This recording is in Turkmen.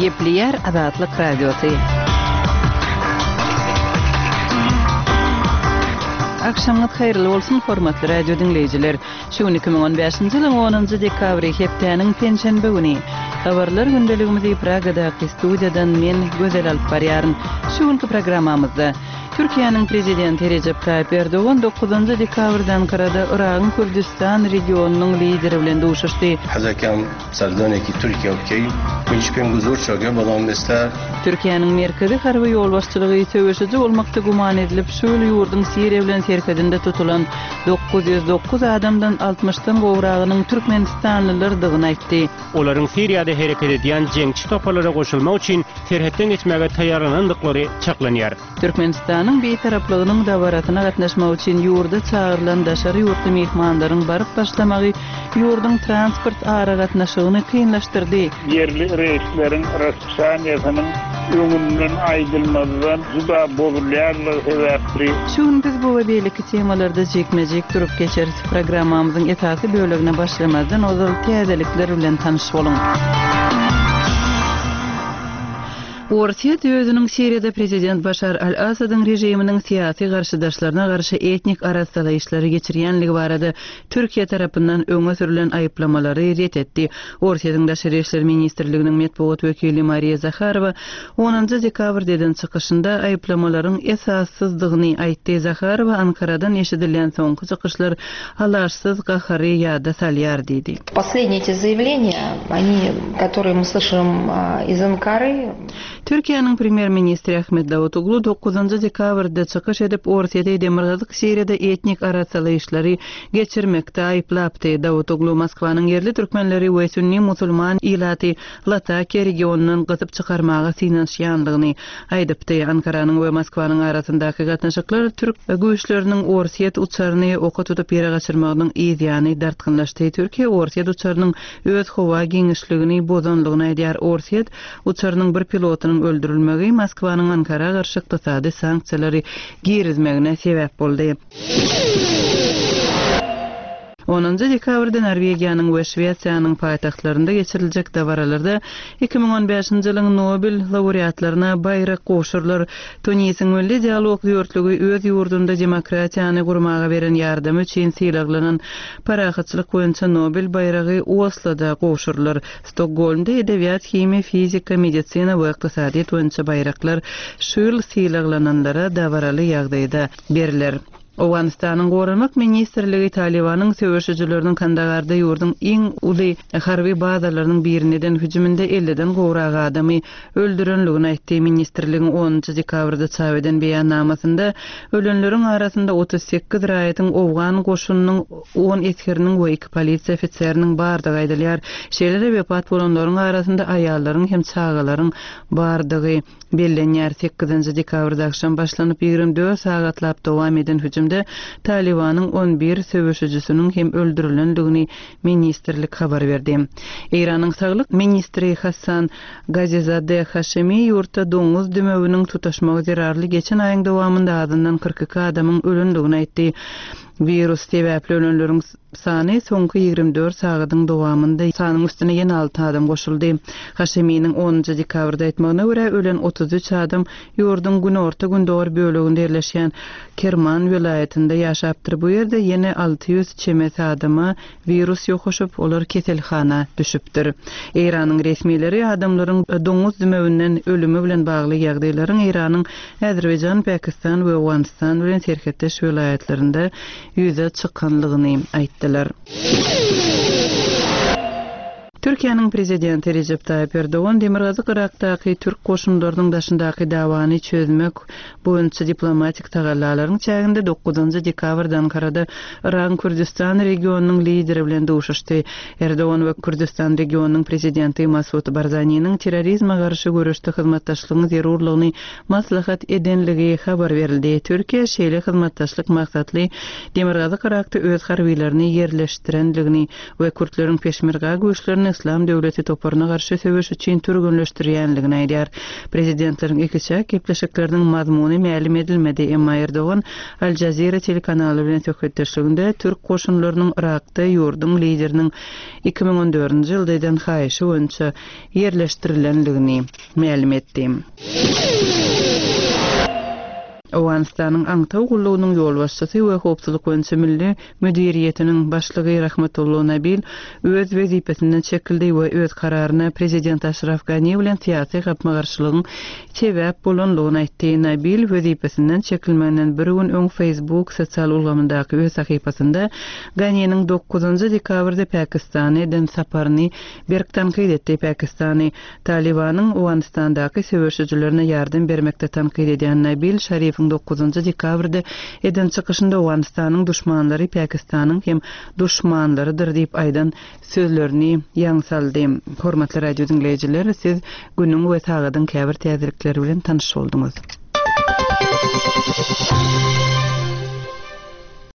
Gepleyer Azatlyk Radiosu. Akşamınız hayırlı olsun hormatly radio dinleyijiler. Şu 2015-nji ýylyň 10-njy dekabry hepdeniň penşenbe güni. Habarlar gündeligimizi Pragadaky studiýadan men Gözel alyp barýaryn. Şu günkü programmamyzda Türkiýanyň prezidenti Recep Tayyip Erdogan 9-njy dekabrdan karada Iragyň Kürdistan regionunyň lideri bilen duşuşdy. Hazakam sardonyky Türkiýe okey. Münşpen guzur çöge bolan besler. Türkiýanyň merkezi harby ýol başçylygy töweşiji bolmakda guman edilip şol ýurdun Siriýa bilen serkedinde tutulan 909 adamdan 60-dan gowragynyň Türkmenistanlylardygyny aýtdy. Olaryň Siriýada hereket edýän jeňçi topalara goşulmak üçin terhetden geçmäge taýýarlanandyklary çaklanýar. Türkmenistanyň beýtaraplygynyň dawaratyna gatnaşmak üçin ýurda çağırılan daşary ýurtly mehmanlaryň baryp başlamagy ýurdun transport ara gatnaşygyny kynlaşdyrdy. Yerli reislerin raspişaniýasynyň öňünden aýdylmagydan juda bozulýarlygy sebäpli. Şun biz bu we beýleki temalarda jekmejek durup geçeriz. Programmamyzyň esasy bölegine başlamazdan ozal täzelikler bilen tanyş bolun. Ortiýa özüniň Siriýada prezident Başar al-Asadyň rejiminiň syýasy garşydaşlaryna garşy etnik araşdyrmalar geçirýänligi barada Türkiýe tarapyndan öňe sürülen aýyplamalary ret etdi. Ortiýadyň Daşary işler ministrliginiň medeniýet wekili Mariya Zakharova 10-njy dekabrdan çykyşynda aýyplamalaryň esassyzdygyny aýtdy. Zakharova Ankaradan eşidilýän soňky çykyşlar alaşsyz gahary ýa-da salýar diýdi. Последние эти заявления, они, которые мы слышим из Анкары. Türkiýanyň premier-ministri Ahmet Davutoglu 9-njy dekabrda çykyş edip Ortiýada demirgazyk Siriýada etnik araşdyrmalar geçirmekde aýyplapdy. Davutoglu Moskwanyň yerli türkmenleri we sünni musulman ilaty Latakia regionundan gyzyp çykarmaga synanýanlygyny aýdypdy. Ankaranyň we Moskwanyň arasyndaky gatnaşyklar türk güýçleriniň Ortiýa uçaryny oka tutup ýere gaçyrmagynyň ýa-ni dartgynlaşdy. Türkiýe Ortiýa uçarynyň öz howa giňişligini bozanlygyny aýdýar. Ortiýa uçarynyň bir pilotynyň öldürilmegi Moskwanyň Ankara garşy ykdysady sanksiýalary girizmegine sebäp boldy. 10-njy dekabrda Norwegiýanyň we Şweýçarýanyň paýtaxtlarynda geçiriljek dawaralarda 2015-nji ýylyň Nobel laureatlaryna bayrak goşurlar. Tunisiň milli dialog ýurtligi öz ýurdunda demokratiýany gurmaga beren ýardamy üçin sylaklanan parahatçylyk boýunça Nobel bayragi Osloda goşurlar. Stokgolmda edebiýat, himiýa, fizika, medisina we ykdysadyýat boýunça bayraklar şol sylaklananlara dawaraly ýagdaýda beriler. Awganistanyň Gorunmak ministrligi Talibanyň söwüşçileriniň Kandagarda ýurdun iň uly harby bazalarynyň birininden hüjüminde 50-den gowrak adamy öldürenligini aýtdy. Ministrligiň 10-njy dekabrda çap eden beýannamasynda ölenleriň arasynda 38 raýatyň Awgan goşunynyň 10 eskeriniň we 2 polisiýa ofitseriniň bardygy aýdylýar. Şeýlere wepat bolanlaryň arasynda aýallaryň hem çagalaryň bardygy bellenýär. 8-nji dekabrda akşam başlanyp 24 sagatlap dowam eden hüjüm Talibanyň 11 söwüşçüsiniň hem öldürilendigini ministrlik habar berdi. Iranyň saglyk ministri Hasan Gazizade Hashemi ýurtda doňuz dümeginiň tutaşmagy zerarly geçen aýyň dowamynda adından 42 adamyň ölendigini aýtdy. Virus sebäpli ölenleriň sany soňky 24 sagatyň dowamynda sanyň üstüne ýene 6 adam goşuldy. Hasheminiň 10-njy dekabrda aýtmagyna görä ölen 33 adam ýurdun günorta gündor böleginde ýerleşýän Kerman vilayetinde ýaşapdyr. Bu ýerde ýene 600 çemes adama virus ýokaşyp olar keselhana düşüpdir. Iranyň resmileri adamlaryň doňuz dümeginden ölümi bilen bagly ýagdaýlaryň Iranyň Azerbaýjan, Pakistan we Awganistan bilen serhetdeş vilayetlerinde ýüze çykanlygyny aýtdylar. Türkiýanyň prezidenti Recep Tayyip Erdogan demirgazyk Irakdaky türk goşunlarynyň daşyndaky dawany çözmek boýunça diplomatik tagallalaryň çäginde 9-njy dekabrdan karada Iragyň Kürdistan regionunyň lideri bilen duşuşdy. Erdogan we Kürdistan regionunyň prezidenti Masud Barzanynyň terrorizma garşy görüşde hyzmatdaşlygyny zerurlygyny maslahat edenligi habar berildi. Türkiýe şeýle hyzmatdaşlyk maksatly demirgazyk Irakda öz harbylaryny ýerleşdirenligini we Kürtleriň peşmerga güýçlerini İslam döwleti toparyna garşy söwüş üçin türgünleşdirýänligini aýdýar. Prezidentleriň ikisi gepleşikleriniň mazmuny ma'lum edilmedi, emma Erdogan Al Jazeera telekanaly bilen söhbetdeşliginde Türk goşunlarynyň Irakda ýurdun lideriniň 2014-nji ýyldan haýyşy boýunça ýerleşdirilenligini ma'lum etdi. Awganistanyň Aňtaw gullugynyň ýolbaşçysy we howpsuzlyk boýunça milli müdiriýetiniň başlygy Rahmetullah Nabil öz wezipesinden çekildi we öz kararyna prezident Ashraf Ghani bilen syýasy gapmagarçylygyň sebäp bolanlygyny aýtdy. Nabil wezipesinden çekilmegenden bir gün öň Facebook sosial ulgamyndaky öz sahypasynda Ghani'niň 9-njy dekabrda Pakistana eden saparyny berkden kyd etdi. Pakistany Talibanyň Awganistandaky söwüşçilerine ýardam bermekde tanqid edýän Nabil Şerif 9-njy dekabrda eden çykyşynda Awganistanyň düşmanlary Pakistanyň hem düşmanlarydyr diýip aýdan sözlerini ýaňsaldy. Hormatly radio dinleýijiler, siz günüň we tagadyň käbir täzelikleri bilen tanyş bolduňuz.